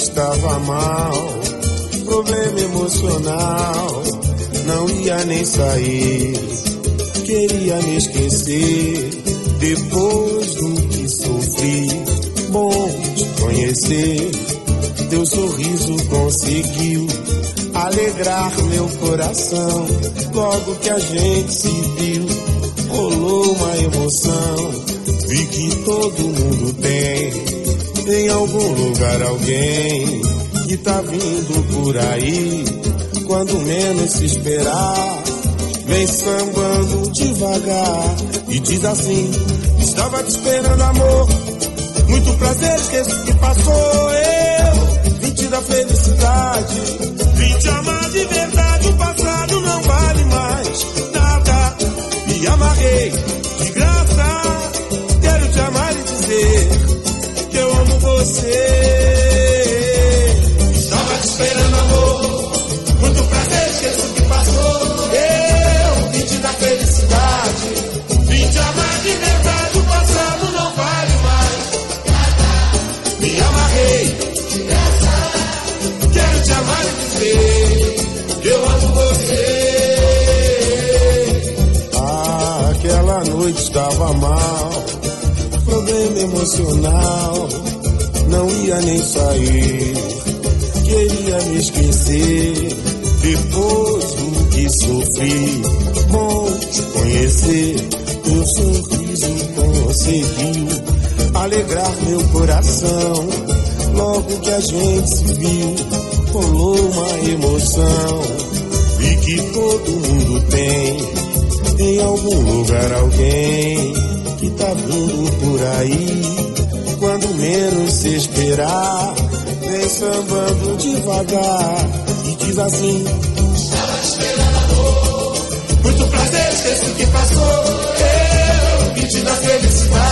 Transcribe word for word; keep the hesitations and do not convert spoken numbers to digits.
noite estava mal, problema emocional, não ia nem sair, queria me esquecer, depois do que sofri, bom te conhecer, teu sorriso conseguiu alegrar meu coração, logo que a gente se viu, rolou uma emoção, vi que todo mundo tem, em algum lugar alguém que tá vindo por aí, quando menos se esperar, vem sambando devagar e diz assim: estava te esperando, amor, muito prazer, esqueço que passou, eu vim te dar felicidade, vim te amar de verdade, o passado não vale mais nada, me amarrei de graça, quero te amar e dizer que eu amo você. Estava te esperando, amor, muito prazer, esqueço que passou, eu vim te dar felicidade, vim te amar de verdade, o passado não vale mais nada, me amarrei de graça, quero te amar e dizer que eu amo você. Ah, aquela noite estava mal, problema emocional, não ia nem sair, queria me esquecer, depois do que sofri, bom te conhecer, teu sorriso conseguiu alegrar meu coração, logo que a gente se viu, rolou uma emoção, vi que todo mundo tem, em algum lugar alguém que tá vindo por aí, quando menos se esperar, vem sambando devagar e diz assim: estava te esperando, amor, muito prazer, esqueço que passou, eu vim te dar felicidade,